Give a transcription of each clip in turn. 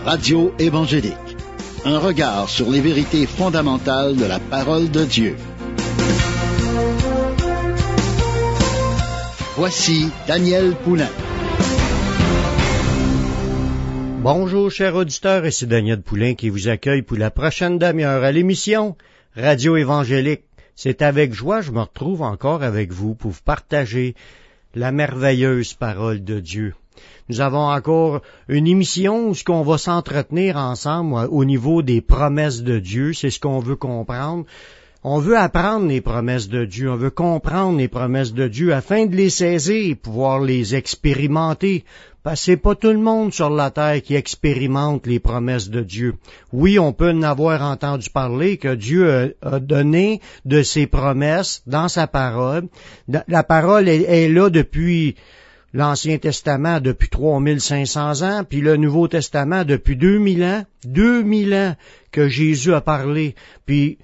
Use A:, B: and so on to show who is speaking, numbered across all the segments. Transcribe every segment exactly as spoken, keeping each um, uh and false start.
A: Radio évangélique. Un regard sur les vérités fondamentales de la parole de Dieu. Voici Daniel Poulain.
B: Bonjour chers auditeurs, et c'est Daniel Poulain qui vous accueille pour la prochaine demi-heure à l'émission Radio évangélique. C'est avec joie que je me retrouve encore avec vous pour vous partager la merveilleuse parole de Dieu. Nous avons encore une émission où ce qu'on va s'entretenir ensemble au niveau des promesses de Dieu, c'est ce qu'on veut comprendre. On veut apprendre les promesses de Dieu, on veut comprendre les promesses de Dieu afin de les saisir et pouvoir les expérimenter. Parce que c'est pas tout le monde sur la terre qui expérimente les promesses de Dieu. Oui, on peut en avoir entendu parler que Dieu a donné de ses promesses dans sa parole. La parole est, est là depuis l'Ancien Testament, depuis trois mille cinq cents ans, puis le Nouveau Testament depuis deux mille ans. deux mille ans que Jésus a parlé. Puis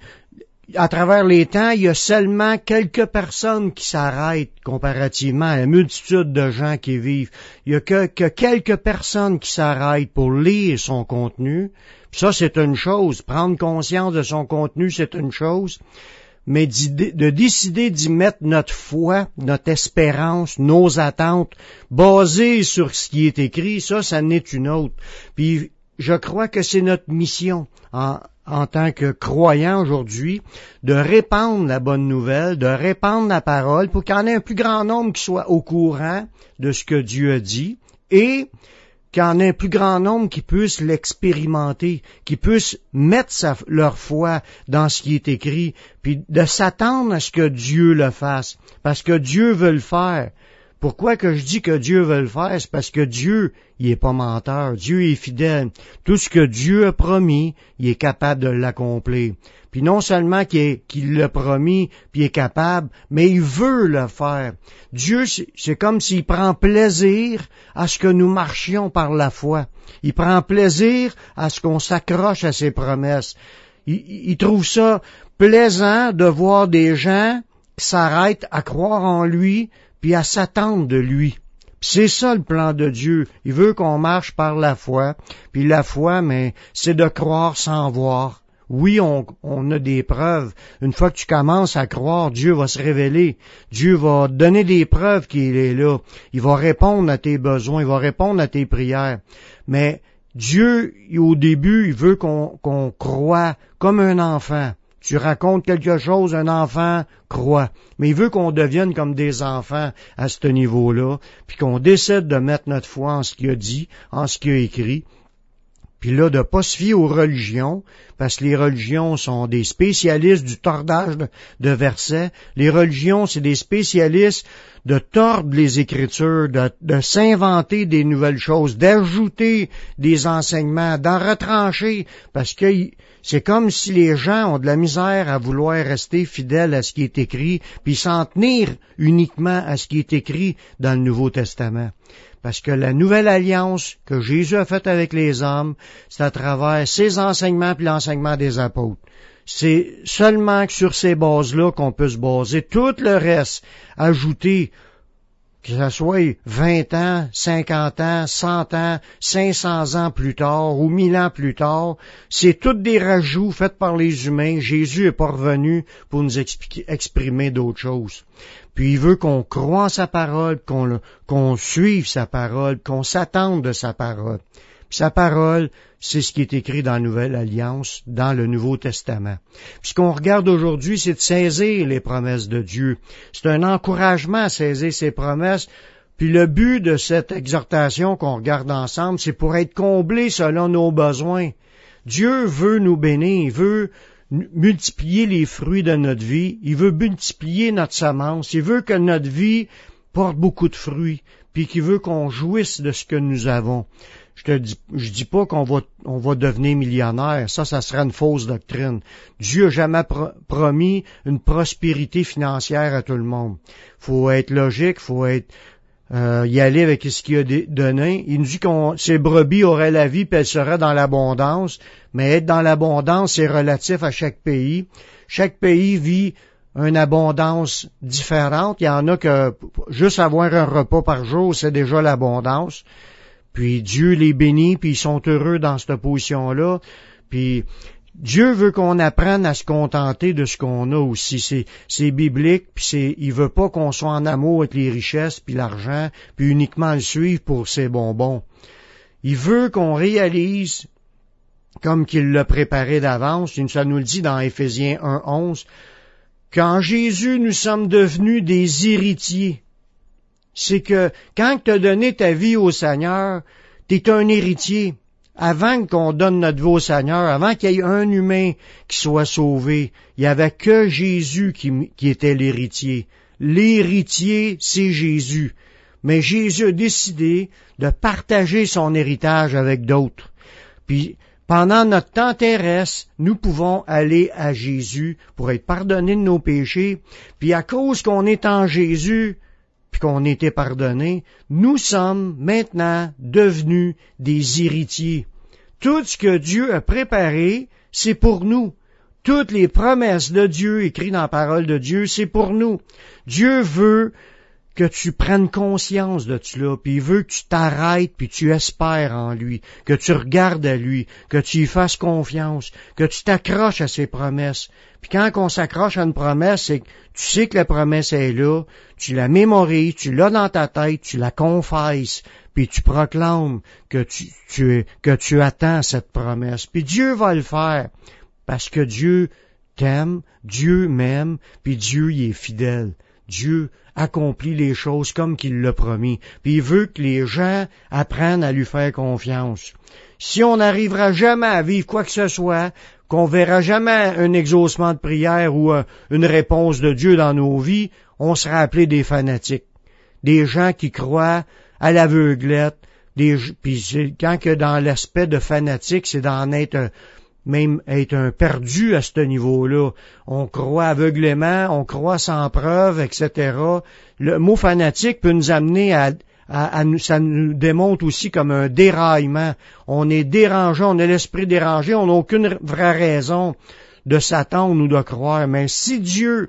B: à travers les temps, il y a seulement quelques personnes qui s'arrêtent comparativement à la multitude de gens qui vivent. Il y a que, que quelques personnes qui s'arrêtent pour lire son contenu. Puis ça, c'est une chose. Prendre conscience de son contenu, c'est une chose. Mais de décider d'y mettre notre foi, notre espérance, nos attentes, basées sur ce qui est écrit, ça, ça n'est une autre. Puis je crois que c'est notre mission en en tant que croyant aujourd'hui, de répandre la bonne nouvelle, de répandre la parole pour qu'il y en ait un plus grand nombre qui soit au courant de ce que Dieu a dit et qu'il y en ait un plus grand nombre qui puissent l'expérimenter, qui puissent mettre sa, leur foi dans ce qui est écrit, puis de s'attendre à ce que Dieu le fasse, parce que Dieu veut le faire. Pourquoi que je dis que Dieu veut le faire? C'est parce que Dieu, il est pas menteur. Dieu est fidèle. Tout ce que Dieu a promis, il est capable de l'accomplir. Puis non seulement qu'il, est, qu'il l'a promis, puis il est capable, mais il veut le faire. Dieu, c'est, c'est comme s'il prend plaisir à ce que nous marchions par la foi. Il prend plaisir à ce qu'on s'accroche à ses promesses. Il, il trouve ça plaisant de voir des gens qui s'arrêtent à croire en lui, puis à s'attendre de lui. Puis c'est ça le plan de Dieu. Il veut qu'on marche par la foi. Puis la foi, mais c'est de croire sans voir. Oui, on, on a des preuves. Une fois que tu commences à croire, Dieu va se révéler. Dieu va donner des preuves qu'il est là. Il va répondre à tes besoins. Il va répondre à tes prières. Mais Dieu, au début, il veut qu'on, qu'on croie comme un enfant. Tu racontes quelque chose, un enfant croit. Mais il veut qu'on devienne comme des enfants à ce niveau-là, puis qu'on décide de mettre notre foi en ce qu'il a dit, en ce qu'il a écrit. Puis là, de pas se fier aux religions, parce que les religions sont des spécialistes du tordage de, de versets. Les religions, c'est des spécialistes de tordre les Écritures, de, de s'inventer des nouvelles choses, d'ajouter des enseignements, d'en retrancher, parce que c'est comme si les gens ont de la misère à vouloir rester fidèles à ce qui est écrit, puis s'en tenir uniquement à ce qui est écrit dans le Nouveau Testament. Parce que la nouvelle alliance que Jésus a faite avec les hommes, c'est à travers ses enseignements puis l'enseignement des apôtres. C'est seulement que sur ces bases-là qu'on peut se baser. Tout le reste, ajouté, que ce soit vingt ans, cinquante ans, cent ans, cinq cents ans plus tard ou mille ans plus tard, c'est tous des rajouts faits par les humains. Jésus est pas revenu pour nous expliquer, exprimer d'autres choses. Puis il veut qu'on croie en sa parole, qu'on, qu'on suive sa parole, qu'on s'attende de sa parole. Puis sa parole, c'est ce qui est écrit dans la Nouvelle Alliance, dans le Nouveau Testament. Puis ce qu'on regarde aujourd'hui, c'est de saisir les promesses de Dieu. C'est un encouragement à saisir ses promesses. Puis le but de cette exhortation qu'on regarde ensemble, c'est pour être comblé selon nos besoins. Dieu veut nous bénir, il veut multiplier les fruits de notre vie, il veut multiplier notre semence, il veut que notre vie porte beaucoup de fruits, puis qu'il veut qu'on jouisse de ce que nous avons. Je te dis, je dis pas qu'on va, on va devenir millionnaire. Ça, ça sera une fausse doctrine. Dieu a jamais pro- promis une prospérité financière à tout le monde. Faut être logique, faut être, euh, y aller avec ce qu'il a donné. Il nous dit qu'on, ces brebis auraient la vie puis elles seraient dans l'abondance. Mais être dans l'abondance, c'est relatif à chaque pays. Chaque pays vit une abondance différente. Il y en a que juste avoir un repas par jour, c'est déjà l'abondance. puis Dieu les bénit, puis ils sont heureux dans cette position-là, puis Dieu veut qu'on apprenne à se contenter de ce qu'on a aussi. C'est, c'est biblique, puis c'est, il veut pas qu'on soit en amour avec les richesses, puis l'argent, puis uniquement le suivre pour ses bonbons. Il veut qu'on réalise, comme qu'il l'a préparé d'avance, ça nous le dit dans Éphésiens un onze, qu'en Jésus nous sommes devenus des héritiers. C'est que quand tu as donné ta vie au Seigneur, tu es un héritier. Avant qu'on donne notre vie au Seigneur, avant qu'il y ait un humain qui soit sauvé, il n'y avait que Jésus qui, qui était l'héritier. L'héritier, c'est Jésus. Mais Jésus a décidé de partager son héritage avec d'autres. Puis, pendant notre temps terrestre, nous pouvons aller à Jésus pour être pardonnés de nos péchés. Puis, à cause qu'on est en Jésus, puis qu'on était pardonné, nous sommes maintenant devenus des héritiers. Tout ce que Dieu a préparé, c'est pour nous. Toutes les promesses de Dieu écrites dans la parole de Dieu, c'est pour nous. Dieu veut que tu prennes conscience de cela, puis il veut que tu t'arrêtes, puis tu espères en lui, que tu regardes à lui, que tu y fasses confiance, que tu t'accroches à ses promesses. Puis quand on s'accroche à une promesse, c'est que tu sais que la promesse est là, tu la mémorises, tu l'as dans ta tête, tu la confesses, puis tu proclames que tu, tu, que tu attends cette promesse. Puis Dieu va le faire, parce que Dieu t'aime, Dieu m'aime, puis Dieu y est fidèle. Dieu accomplit les choses comme qu'il l'a promis. Puis il veut que les gens apprennent à lui faire confiance. Si on n'arrivera jamais à vivre quoi que ce soit, qu'on verra jamais un exaucement de prière ou une réponse de Dieu dans nos vies, on sera appelé des fanatiques. Des gens qui croient à l'aveuglette. Des, puis quand que dans l'aspect de fanatique, c'est d'en être un, même être un perdu à ce niveau-là. On croit aveuglément, on croit sans preuve, et cetera. Le mot fanatique peut nous amener à, à, à nous, ça nous démontre aussi comme un déraillement. On est dérangé, on a l'esprit dérangé, on n'a aucune vraie raison de s'attendre ou de croire. Mais si Dieu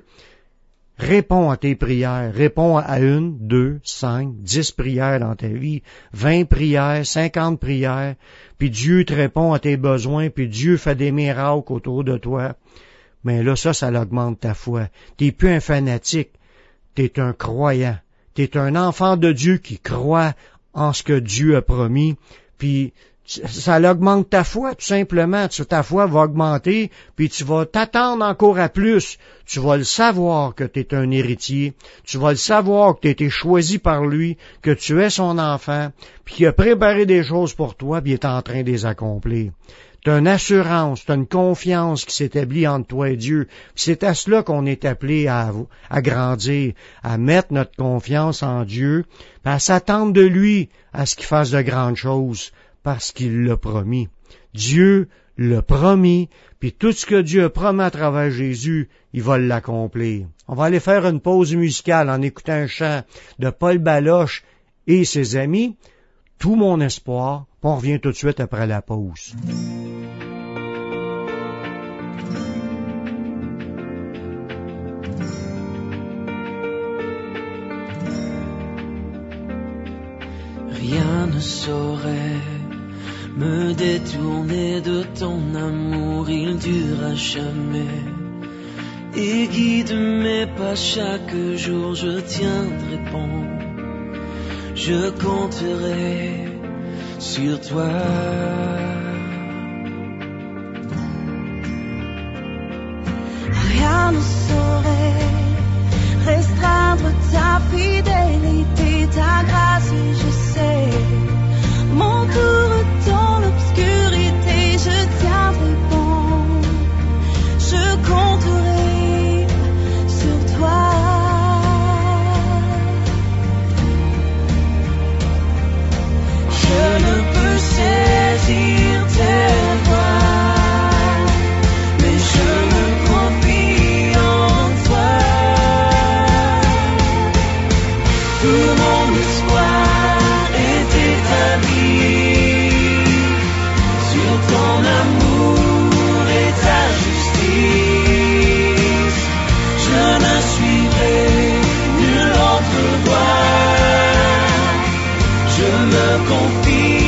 B: répond à tes prières, répond à une, deux, cinq, dix prières dans ta vie, vingt prières, cinquante prières, puis Dieu te répond à tes besoins, puis Dieu fait des miracles autour de toi. Mais là, ça, ça augmente ta foi. T'es plus un fanatique, t'es un croyant. T'es un enfant de Dieu qui croit en ce que Dieu a promis, puis ça augmente ta foi, tout simplement. Ta foi va augmenter, puis tu vas t'attendre encore à plus. Tu vas le savoir que tu es un héritier. Tu vas le savoir que tu as été choisi par lui, que tu es son enfant, puis qu'il a préparé des choses pour toi, puis il est en train de les accomplir. Tu as une assurance, tu as une confiance qui s'établit entre toi et Dieu. Puis c'est à cela qu'on est appelé à, à grandir, à mettre notre confiance en Dieu, puis à s'attendre de lui à ce qu'il fasse de grandes choses. Parce qu'il l'a promis. Dieu l'a promis, puis tout ce que Dieu a promis à travers Jésus, il va l'accomplir. On va aller faire une pause musicale en écoutant un chant de Paul Baloche et ses amis, Tout mon espoir, puis on revient tout de suite après la pause.
C: Rien ne saurait me détourner de ton amour, il dure à jamais et guide mes pas chaque jour. Je tiendrai bon, je compterai sur toi.
D: Rien ne saurait restreindre ta fidélité, ta grâce, je sais. M'entoure dans l'obscurité, je tiendrai bon, je compterai sur toi. Je ne peux saisir tes voies, mais je me confie en toi. Tout mon espoir est établi sur ton amour et ta justice. Je ne suivrai nulle autre voie. Je me confie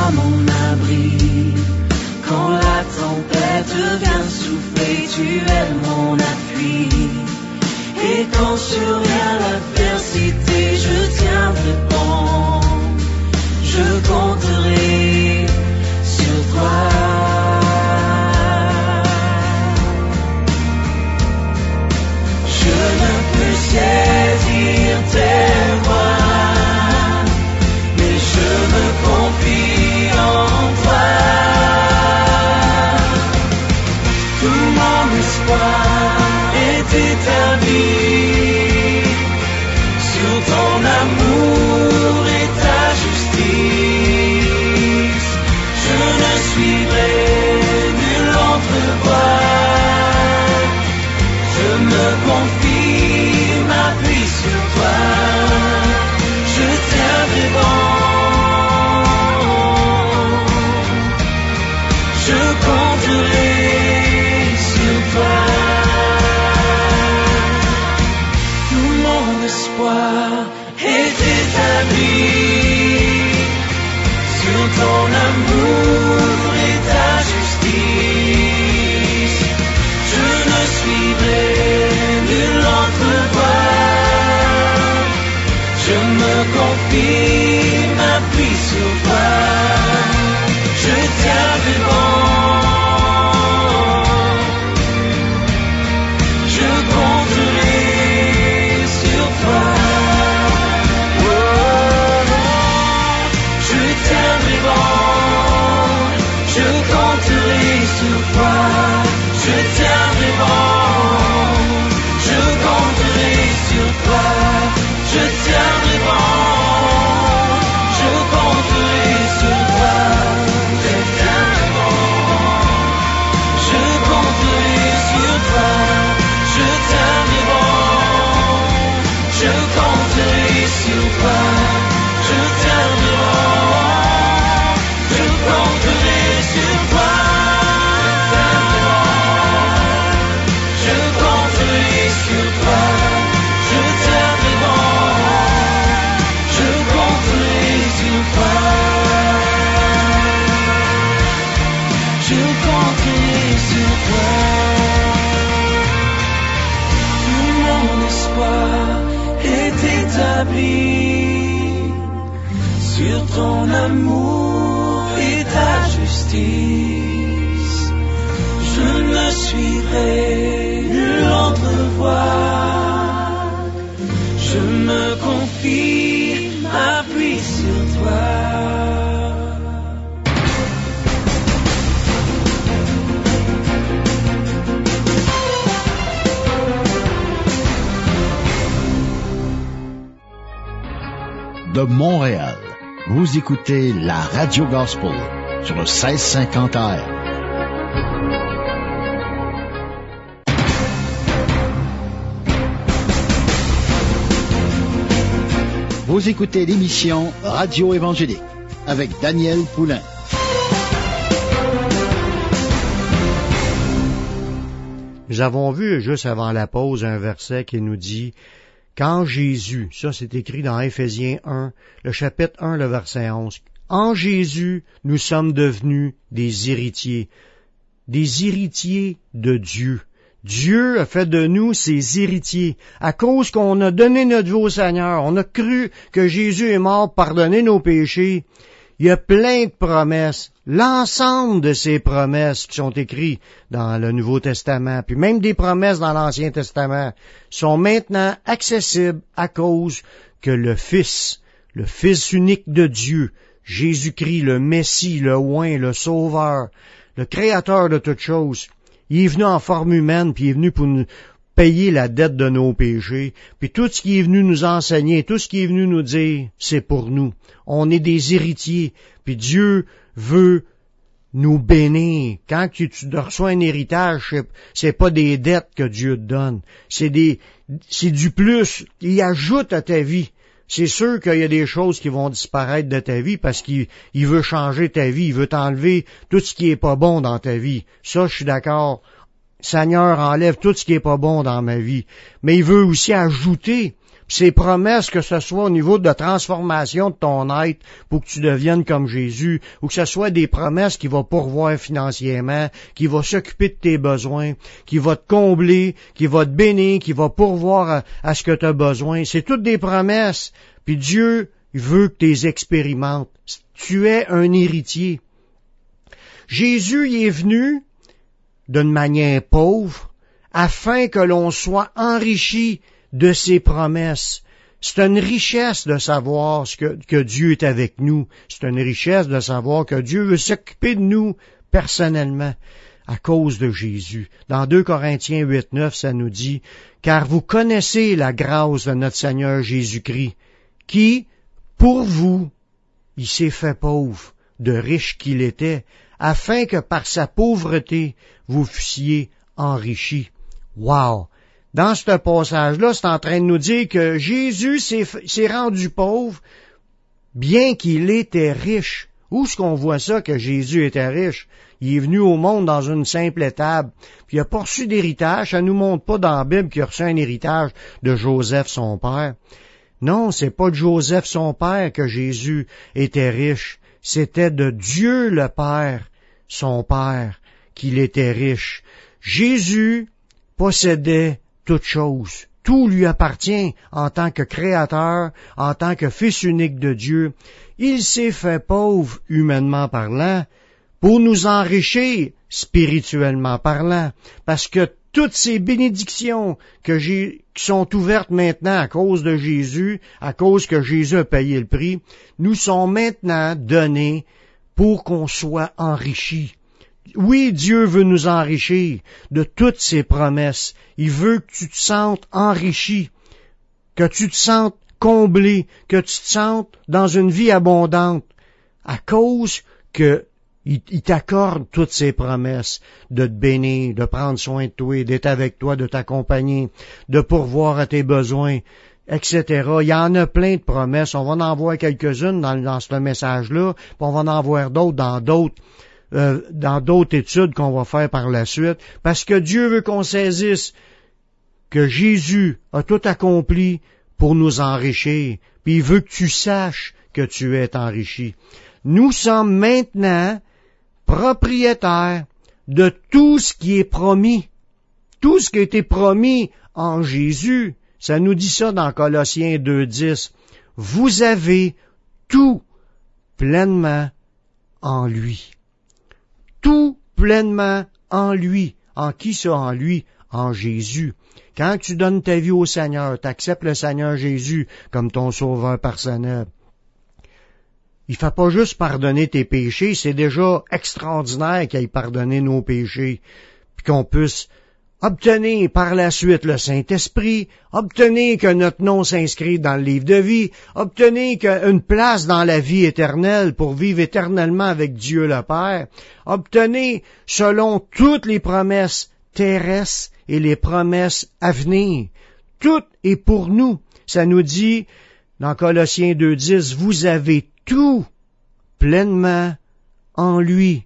C: toi mon abri. Quand la tempête vient souffler, tu es mon appui. Et quand survient l'adversité, je tiendrai bon. Je compterai sur toi. Je ne peux saisir tes voies, mais je me confie en toi. Tout mon espoir est établi sur ton amour et ta justice. Je ne suivrai nulle autre voie. Je me confie, m'appuie sur toi. Je tiendrai bon. Je compterai sur toi. Tout mon espoir est établi sur ton amour et ta justice. Je ne suivrai nulle autre voie. Je me confie, m'appuie sur toi. Je tiendrai bon. Je compterai sur toi. Oh, je tiendrai bon. Je compterai sur toi. Je tiendrai bon. Je compterai sur toi. Je tiendrai bon. Je compterai sur toi. Je tiendrai bon. Je compterai sur toi. Je tiendrai bon. Je compterai sur toi. Je tiendrai bon. Je compterai sur toi. Je compterai sur toi. Je tiendrai bon. Je compterai sur toi. Je compterai sur toi. Tout mon espoir est établi sur ton amour et ta justice. Je ne suivrai nulle autre voie. Je me confie, m'appuie sur toi.
A: De Montréal, vous écoutez la Radio Gospel sur le seize cinquante A M. Vous écoutez l'émission Radio Évangélique avec Daniel Poulain.
B: Nous avons vu juste avant la pause un verset qui nous dit « Quand Jésus », ça c'est écrit dans Éphésiens un, le chapitre un, le verset onze, « En Jésus, nous sommes devenus des héritiers, des héritiers de Dieu. » Dieu a fait de nous ses héritiers. À cause qu'on a donné notre vie au Seigneur, on a cru que Jésus est mort pour pardonner nos péchés. Il y a plein de promesses. L'ensemble de ces promesses qui sont écrites dans le Nouveau Testament, puis même des promesses dans l'Ancien Testament, sont maintenant accessibles à cause que le Fils, le Fils unique de Dieu, Jésus-Christ, le Messie, le Oint, le Sauveur, le Créateur de toutes choses, il est venu en forme humaine, puis il est venu pour nous payer la dette de nos péchés, puis tout ce qui est venu nous enseigner, tout ce qui est venu nous dire, c'est pour nous. On est des héritiers, puis Dieu veut nous bénir. Quand tu, tu reçois un héritage, c'est, c'est pas des dettes que Dieu te donne, c'est des, c'est du plus. Il ajoute à ta vie. C'est sûr qu'il y a des choses qui vont disparaître de ta vie parce qu'il il veut changer ta vie, il veut t'enlever tout ce qui est pas bon dans ta vie. Ça, je suis d'accord. Seigneur, enlève tout ce qui est pas bon dans ma vie. Mais il veut aussi ajouter Ces promesses, que ce soit au niveau de la transformation de ton être pour que tu deviennes comme Jésus, ou que ce soit des promesses qui vont pourvoir financièrement, qui vont s'occuper de tes besoins, qui vont te combler, qui vont te bénir, qui vont pourvoir à, à ce que tu as besoin. C'est toutes des promesses. Puis Dieu veut que tu les expérimentes. Tu es un héritier. Jésus y est venu d'une manière pauvre afin que l'on soit enrichi de ses promesses. C'est une richesse de savoir ce que, que Dieu est avec nous. C'est une richesse de savoir que Dieu veut s'occuper de nous personnellement à cause de Jésus. Dans deux Corinthiens huit neuf, ça nous dit « Car vous connaissez la grâce de notre Seigneur Jésus-Christ, qui, pour vous, il s'est fait pauvre, de riche qu'il était, afin que par sa pauvreté, vous fussiez enrichis. » Wow! Dans ce passage-là, c'est en train de nous dire que Jésus s'est, s'est rendu pauvre, bien qu'il était riche. Où est-ce qu'on voit ça, que Jésus était riche? Il est venu au monde dans une simple étable, puis il n'a pas reçu d'héritage. Ça nous montre pas dans la Bible qu'il a reçu un héritage de Joseph, son père. Non, c'est pas de Joseph, son père, que Jésus était riche. C'était de Dieu le Père, son Père, qu'il était riche. Jésus possédait toute chose. Tout lui appartient en tant que créateur, en tant que fils unique de Dieu. Il s'est fait pauvre, humainement parlant, pour nous enrichir spirituellement parlant, parce que toutes ces bénédictions que j'ai, qui sont ouvertes maintenant à cause de Jésus, à cause que Jésus a payé le prix, nous sont maintenant données pour qu'on soit enrichis. Oui, Dieu veut nous enrichir de toutes ses promesses. Il veut que tu te sentes enrichi, que tu te sentes comblé, que tu te sentes dans une vie abondante, à cause que il, il t'accorde toutes ses promesses de te bénir, de prendre soin de toi, d'être avec toi, de t'accompagner, de pourvoir à tes besoins, et cetera. Il y en a plein de promesses. On va en voir quelques-unes dans, dans ce message-là, puis on va en voir d'autres dans d'autres Euh, dans d'autres études qu'on va faire par la suite, parce que Dieu veut qu'on saisisse que Jésus a tout accompli pour nous enrichir, puis il veut que tu saches que tu es enrichi. Nous sommes maintenant propriétaires de tout ce qui est promis, tout ce qui a été promis en Jésus. Ça nous dit ça dans Colossiens deux dix. Vous avez tout pleinement en lui. Tout pleinement en lui. En qui ça? En lui? En Jésus. Quand tu donnes ta vie au Seigneur, tu acceptes le Seigneur Jésus comme ton sauveur personnel. Il ne fait pas juste pardonner tes péchés, c'est déjà extraordinaire qu'il ait pardonné nos péchés, puis qu'on puisse obtenir par la suite le Saint-Esprit, obtenir que notre nom s'inscrive dans le livre de vie, obtenir une place dans la vie éternelle pour vivre éternellement avec Dieu le Père, obtenir selon toutes les promesses terrestres et les promesses à venir. Tout est pour nous. Ça nous dit dans Colossiens deux dix, vous avez tout pleinement en lui.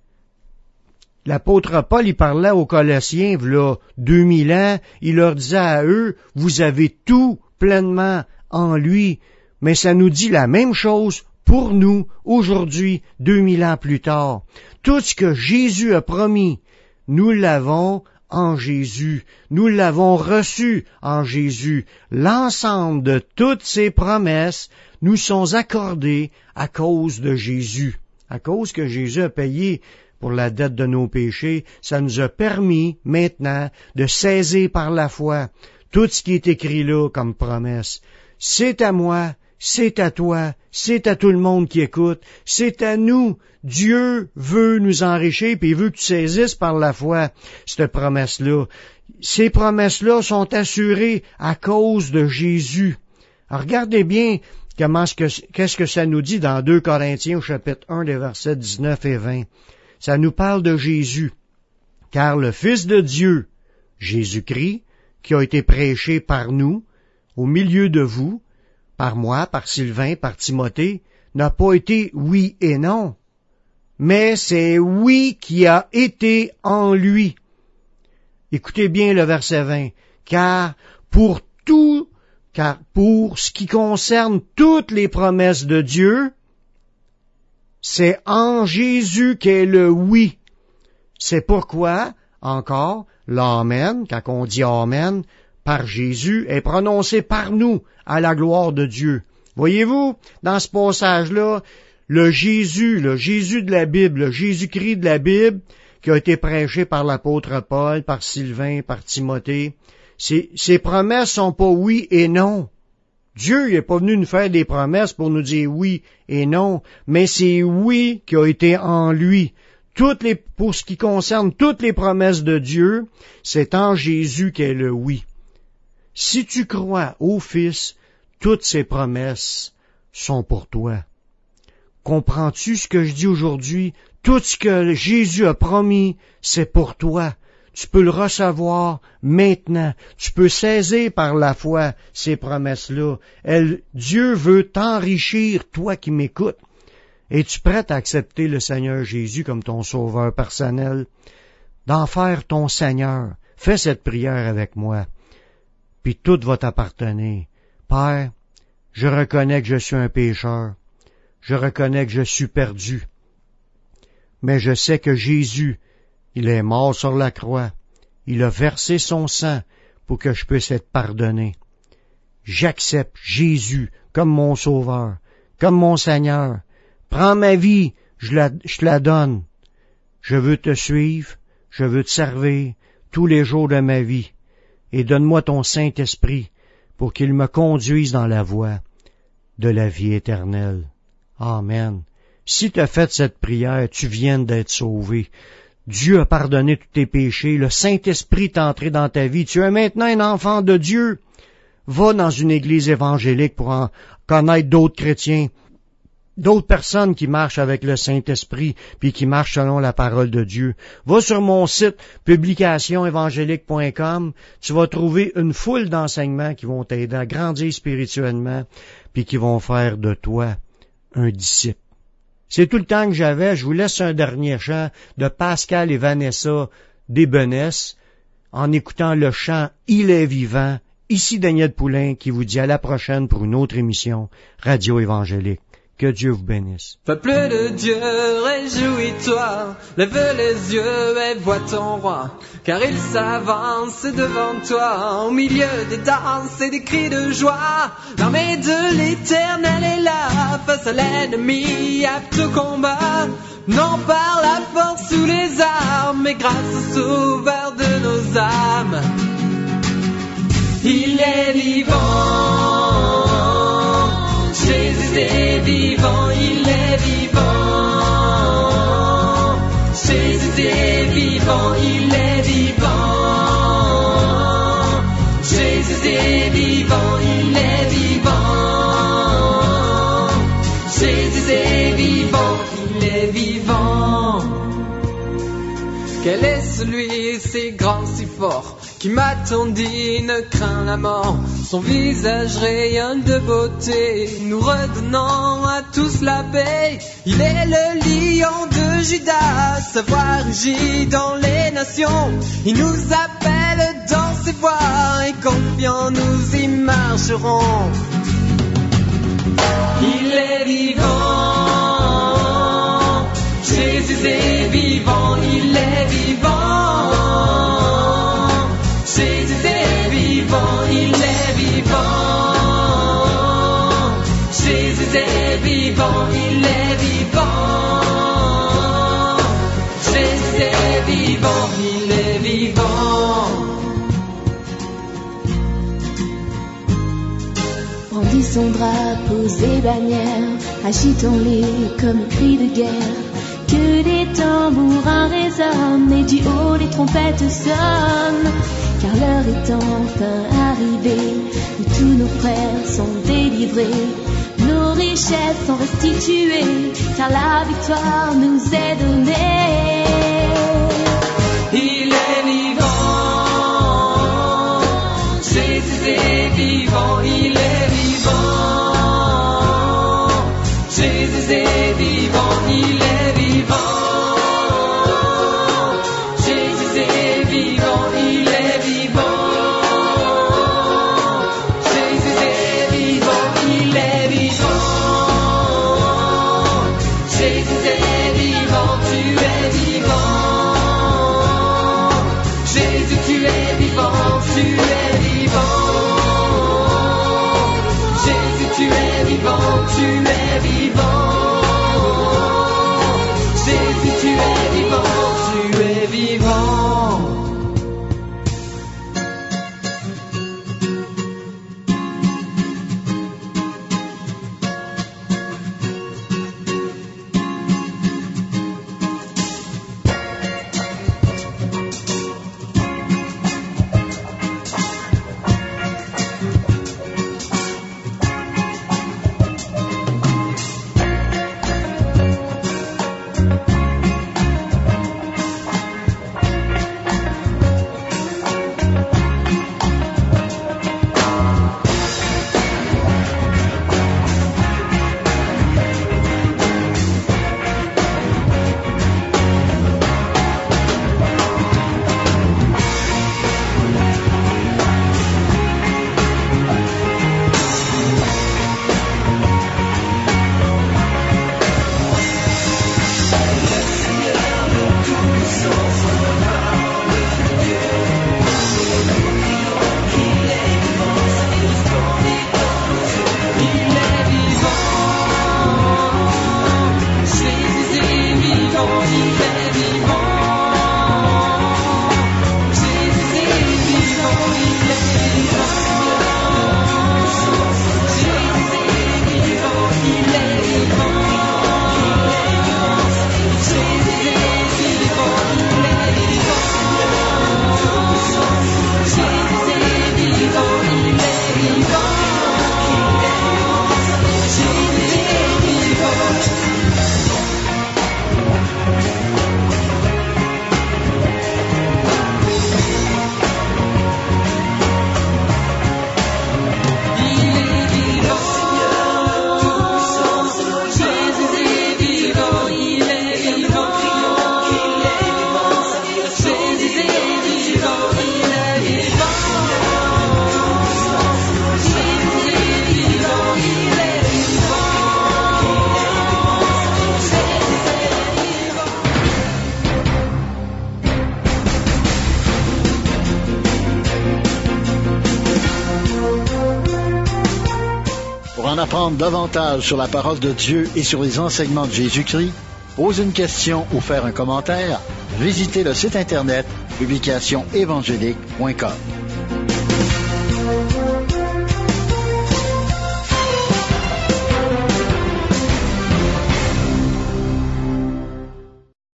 B: L'apôtre Paul, il parlait aux Colossiens, voilà deux mille ans, il leur disait à eux, vous avez tout pleinement en lui. Mais ça nous dit la même chose pour nous, aujourd'hui, deux mille ans plus tard. Tout ce que Jésus a promis, nous l'avons en Jésus. Nous l'avons reçu en Jésus. L'ensemble de toutes ces promesses nous sont accordées à cause de Jésus. À cause que Jésus a payé pour la dette de nos péchés, ça nous a permis maintenant de saisir par la foi tout ce qui est écrit là comme promesse. C'est à moi, c'est à toi, c'est à tout le monde qui écoute, c'est à nous. Dieu veut nous enrichir, puis il veut que tu saisisses par la foi cette promesse-là. Ces promesses-là sont assurées à cause de Jésus. Alors regardez bien comment ce que, qu'est-ce que ça nous dit dans deux Corinthiens au chapitre un des versets dix-neuf et vingt. Ça nous parle de Jésus, car le Fils de Dieu, Jésus-Christ, qui a été prêché par nous, au milieu de vous, par moi, par Sylvain, par Timothée, n'a pas été oui et non, mais c'est oui qui a été en lui. Écoutez bien le verset vingt, car pour tout car pour ce qui concerne toutes les promesses de Dieu, c'est en Jésus qu'est le oui. C'est pourquoi, encore, l'amen, quand on dit amen, par Jésus, est prononcé par nous à la gloire de Dieu. Voyez-vous, dans ce passage-là, le Jésus, le Jésus de la Bible, le Jésus-Christ de la Bible, qui a été prêché par l'apôtre Paul, par Sylvain, par Timothée, ces, ces promesses sont pas oui et non. Dieu n'est pas venu nous faire des promesses pour nous dire oui et non, mais c'est oui qui a été en lui. Toutes les, pour ce qui concerne toutes les promesses de Dieu, c'est en Jésus qu'est le oui. Si tu crois au Fils, toutes ces promesses sont pour toi. Comprends-tu ce que je dis aujourd'hui? Tout ce que Jésus a promis, c'est pour toi. Tu peux le recevoir maintenant. Tu peux saisir par la foi ces promesses-là. Elle, Dieu veut t'enrichir, toi qui m'écoutes. Es-tu prêt à accepter le Seigneur Jésus comme ton sauveur personnel? D'en faire ton Seigneur. Fais cette prière avec moi. Puis tout va t'appartenir. Père, je reconnais que je suis un pécheur. Je reconnais que je suis perdu. Mais je sais que Jésus, il est mort sur la croix. Il a versé son sang pour que je puisse être pardonné. J'accepte Jésus comme mon sauveur, comme mon Seigneur. Prends ma vie, je, la, je te la donne. Je veux te suivre, je veux te servir tous les jours de ma vie. Et donne-moi ton Saint-Esprit pour qu'il me conduise dans la voie de la vie éternelle. Amen. Si tu as fait cette prière, tu viens d'être sauvé. Dieu a pardonné tous tes péchés. Le Saint-Esprit est entré dans ta vie. Tu es maintenant un enfant de Dieu. Va dans une église évangélique pour en connaître d'autres chrétiens, d'autres personnes qui marchent avec le Saint-Esprit puis qui marchent selon la parole de Dieu. Va sur mon site publication évangélique point com. Tu vas trouver une foule d'enseignements qui vont t'aider à grandir spirituellement puis qui vont faire de toi un disciple. C'est tout le temps que j'avais. Je vous laisse un dernier chant de Pascal et Vanessa Desbenesse en écoutant le chant « Il est vivant ». Ici Daniel Poulain qui vous dit à la prochaine pour une autre émission Radio Évangélique. Que Dieu vous bénisse.
C: Peuple de Dieu, réjouis-toi, lève les yeux et vois ton roi, car il s'avance devant toi, au milieu des danses et des cris de joie. L'armée de l'Éternel est là, face à l'ennemi, apte au combat, non par la force ou les armes, mais grâce au sauveur de nos âmes. Il est vivant. Jésus est vivant, il est vivant. Jésus est vivant, il est vivant. Jésus est vivant, il est vivant. Jésus est vivant, il est vivant. Quel est celui si grand, si fort, qui m'attendit, ne craint la mort. Son visage rayonne de beauté, nous redonnant à tous la paix. Il est le lion de Judas, sa voix rugit dans les nations. Il nous appelle dans ses voies, et confiants nous y marcherons. Il est vivant, Jésus est vivant, il est vivant. Jésus est vivant, il est vivant. Jésus est vivant, il est vivant. Jésus est vivant, il est vivant.
E: Brandissons drapeaux et bannières, agitons-les comme un cri de guerre. Que des tambourins résonnent et du haut les trompettes sonnent. Car l'heure est enfin arrivée, où tous nos frères sont délivrés. Nos richesses sont restituées, car la victoire nous est donnée.
C: Il est vivant, Jésus est vivant, il est vivant. Jésus est vivant, il est vivant. Jésus est vivant, il est vivant. Jésus est
A: Pour en apprendre davantage sur la parole de Dieu et sur les enseignements de Jésus-Christ, poser une question ou faire un commentaire, visitez le site Internet publication évangélique point com.